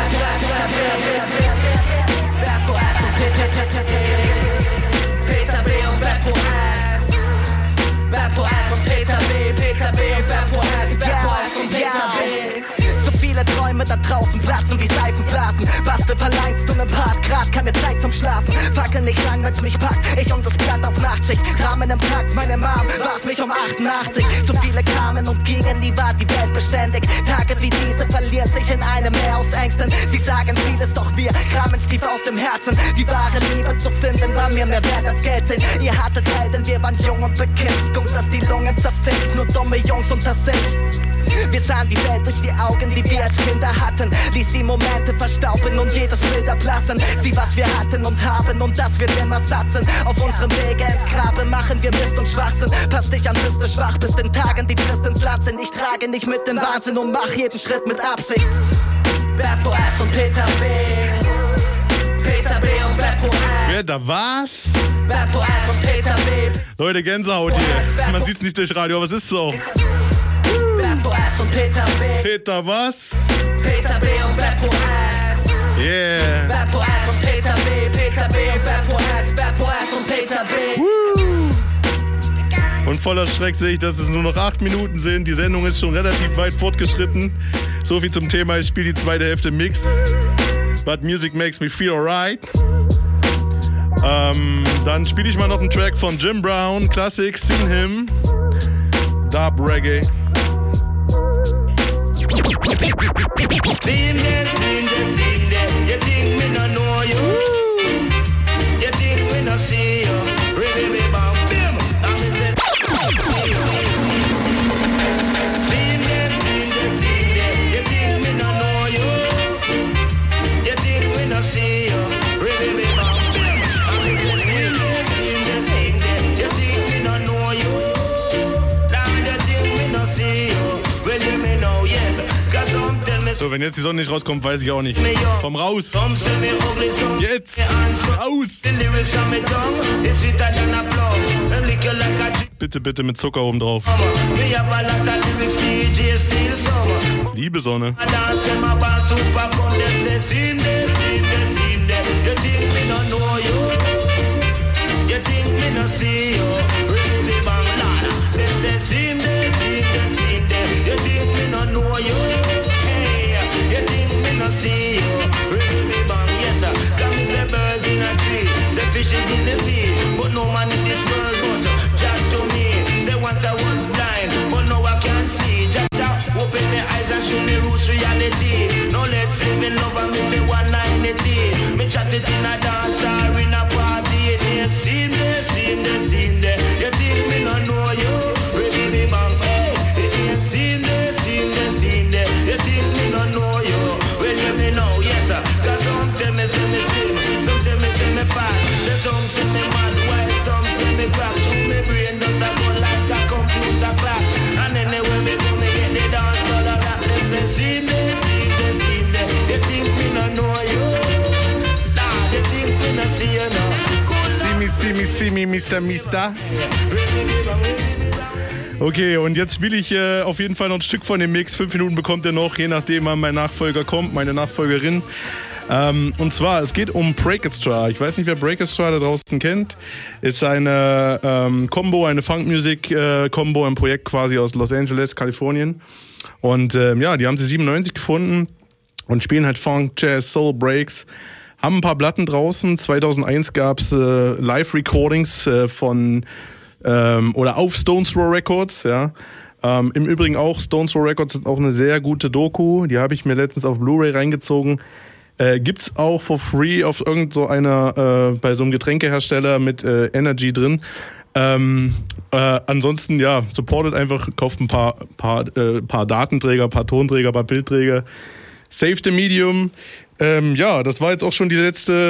Beppo S und Peter B. Peter B und Beppo S. Beppo S und Peter B. Peter B und Beppo S. Beppo S und Peter B. So viele Träume da draußen platzen wie Seifenblasen. Baste paar Lines zu nem Part, grad keine Zeit zum Schlafen. Fackel nicht lang, wenn's mich packt. Ich und das Blatt auf Nachtschicht. Rahmen im Takt, meine Mom warf mich um 88. Zu viele kamen und gingen, nie war die Welt beständig. Tage wie diese verlieren sich in einem Meer aus Ängsten. Sie sagen vieles, doch wir kramen's tief aus dem Herzen. Die wahre Liebe zu finden, war mir mehr wert als Geld sind. Ihr hattet Helden, wir waren jung und bekifft. Guckt, dass die Lungen zerfickt, nur dumme Jungs unter sich. Wir sahen die Welt durch die Augen, die wir als Kinder hatten. Ließ die Momente verstauben und jedes Bild ablassen. Sieh, was wir hatten und haben und das wird immer satt sind. Auf unserem Wege ins Grabe machen wir Mist und Schwachsinn. Pass dich an, bis du schwach bist in Tagen, die trist ins Land sind. Ich trage nicht mit dem Wahnsinn und mach jeden Schritt mit Absicht. Beppo S und Peter B. Peter B und Beppo S. Wer da was? Beppo S und Peter B. Leute, Gänsehaut hier. Man sieht's nicht durch Radio, aber es ist so. Beppo S und Peter B. Peter was? Peter B und Beppo S. Yeah. Beppo S und Peter B. Peter B und Beppo S. Beppo S und Peter B. Und voller Schreck sehe ich, dass es nur noch 8 Minuten sind. Die Sendung ist schon relativ weit fortgeschritten. So viel zum Thema, ich spiele die zweite Hälfte mixed. But music makes me feel alright. Dann spiele ich mal noch einen Track von Jim Brown, Classic, Seen Him, Dub Reggae. Seen there, you think me no know you? You think we no see you? Really, bam, bam, I'm Also, wenn jetzt die Sonne nicht rauskommt, weiß ich auch nicht. Komm raus. Jetzt. Raus. Bitte, bitte mit Zucker oben drauf. Liebe Sonne. Fishes in the sea, but no man in this world but Jah to me. Say once I was blind, but now I can see. Jah open my eyes and show me roots reality. Now let's live in love and me say 190. Me chat it in a dance or in a party. Name seamless, seamless, seamless. You think me no know you? Ready me bang, hey. It ain't seamless, seamless, seamless. You think me no know you? Well you me know, yes sir. 'Cause some tell me say me slim, some tell me say me fat. Some say me mad, while some say me crack. Through me brain does a go like a computer clock. And anyway me go me get the dance all of that. Them say see me, see me, see me. They think me no know you. Nah, they think me no see you now. See me, Mr. Okay, und jetzt spiele ich auf jeden Fall noch ein Stück von dem Mix. 5 Minuten bekommt ihr noch, je nachdem wann mein Nachfolger kommt, meine Nachfolgerin. Und zwar, es geht um Breakestra. Ich weiß nicht, wer Breakestra da draußen kennt. Ist eine Combo, eine Funk-Music-Combo, ein Projekt quasi aus Los Angeles, Kalifornien. Und ja, die haben sie 97 gefunden und spielen halt Funk, Jazz, Soul, Breaks. Haben ein paar Platten draußen. 2001 gab es Live-Recordings von oder auf Stones Throw Records, ja. Im Übrigen auch, Stones Throw Records ist auch eine sehr gute Doku. Die habe ich mir letztens auf Blu-ray reingezogen. Gibt's auch for free auf irgend so einer, bei so einem Getränkehersteller mit Energy drin. Ansonsten, ja, supportet einfach, kauft ein paar Datenträger, ein paar Tonträger, ein paar Bildträger. Save the Medium. Ja, das war jetzt auch schon der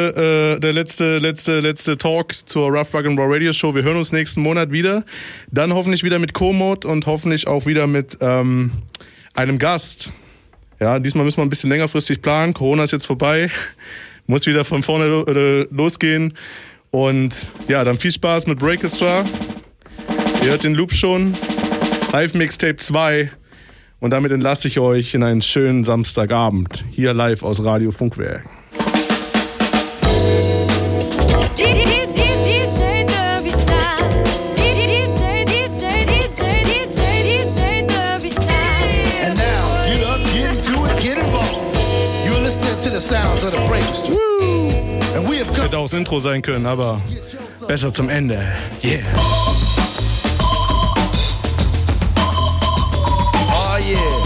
letzte Talk zur Rough Rock'n'Roll Radio Show. Wir hören uns nächsten Monat wieder. Dann hoffentlich wieder mit Komoot und hoffentlich auch wieder mit einem Gast. Ja, diesmal müssen wir ein bisschen längerfristig planen. Corona ist jetzt vorbei. Muss wieder von vorne losgehen. Und ja, dann viel Spaß mit Breakestra. Ihr hört den Loop schon. Live Mixtape 2. Und damit entlasse ich euch in einen schönen Samstagabend. Hier live aus Radio Funkwerk. Sounds of the Breakestra. And we have come. Hätte auch das Intro sein können, aber besser zum Ende. Yeah. Oh yeah.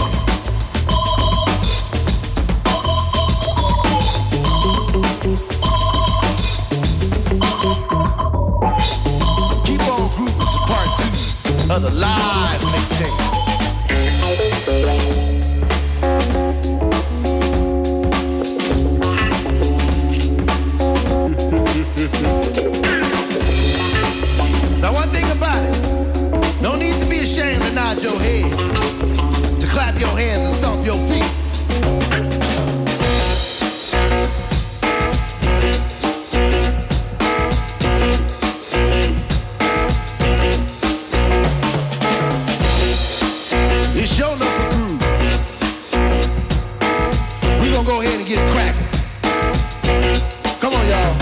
Keep on grooving to part 2 of the live mixtape. Now one thing about it, no need to be ashamed to nod your head, to clap your hands and stomp your feet. It's your number groove. We gonna go ahead and get it cracking. Come on, y'all.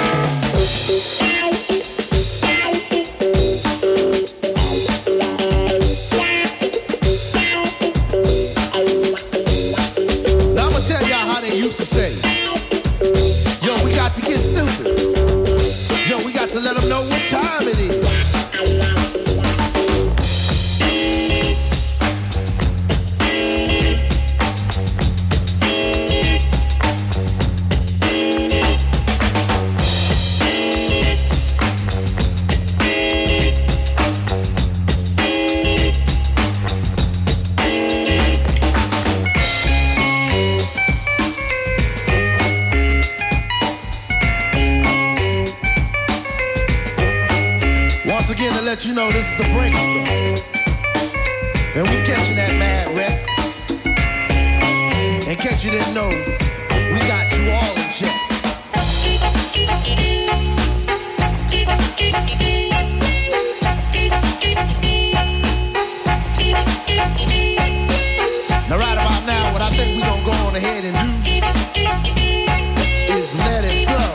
To say, yo, we got to get stupid. Yo, we got to let them know what time it is. Once again, to let you know, this is the Breakestra. And we catching that mad wreck. In case case you didn't know, we got you all in check. Now right about now, what I think we're gonna go on ahead and do is let it flow.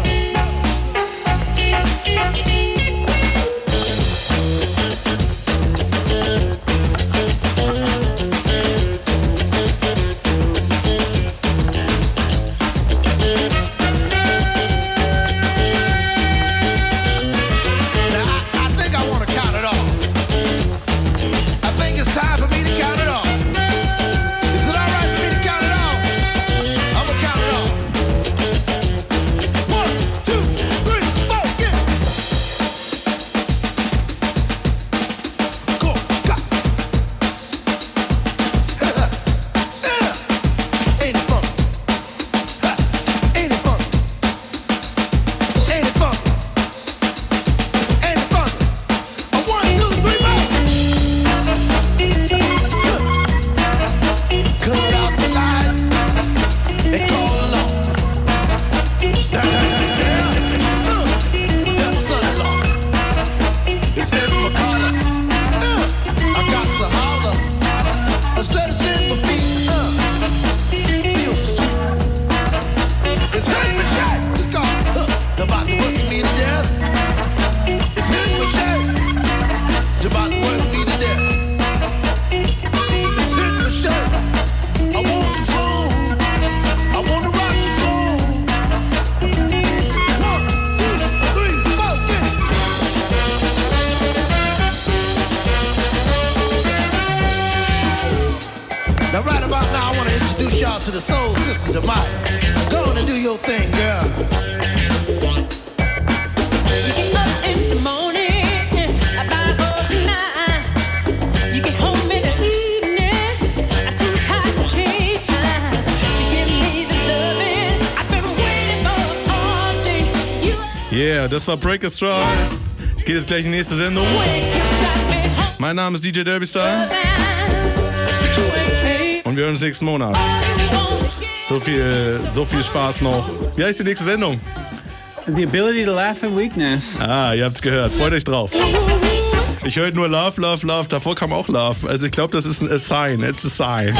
Now I think I wanna count it off. I think it's time for me to count it off. Is it all right for me to count it off? I'm gonna count it off. 1, 2, 3, 4, yeah. Go, go. Ain't it fun? Ain't it fun? Ain't it fun? Ain't it fun? 1, 2, 3, 4. Cut out the lights and call along. Stand the devil's son-in-law. It's him for collar. I got to holler. Instead of saying for feet, feel sweet. It's him for shade. Good God, they're about to work me to death. It's him for shade. You're about to work me to death. It's him for shade. I want the flow. I want to rock the flow. 1, 2, 3, 4, yeah. Now right about now, I want to introduce y'all to the soul sister, Demaya. Go on and do your thing, girl. You get up in the morning, about all night. You get home in the evening, I'm too tired to take time to give me the loving I've been waiting for all day. You Yeah, das war Break a Straw. Es geht jetzt gleich in die nächste Sendung. Mein Name ist DJ Derbystar. Und wir hören uns nächsten Monat. So viel Spaß noch. Wie heißt die nächste Sendung? The ability to laugh at weakness. Ah, ihr habt's gehört. Freut euch drauf. Ich höre nur Love, Love, Love. Davor kam auch Love. Also ich glaube, das ist ein Sign. It's a sign.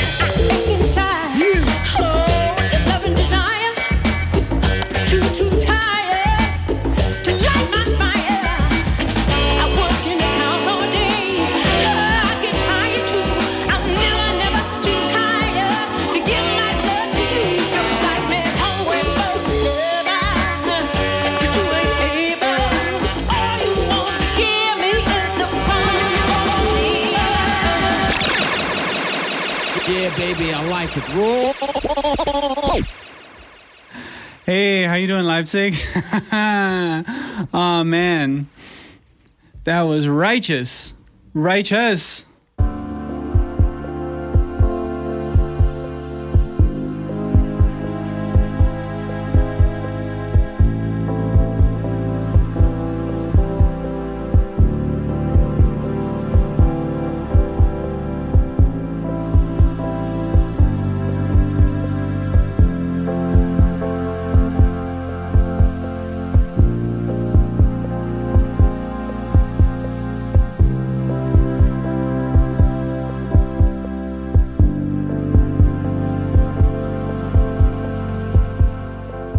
too tired to light my fire. I work in this house all day. I get tired too. I'm never too tired to give my love to you. You're like me hungry for love, but you ain't able. All you want to give me is the promise. Yeah, baby, I like it. Roll. Hey, how you doing, Leipzig? Oh, man. That was righteous. Righteous.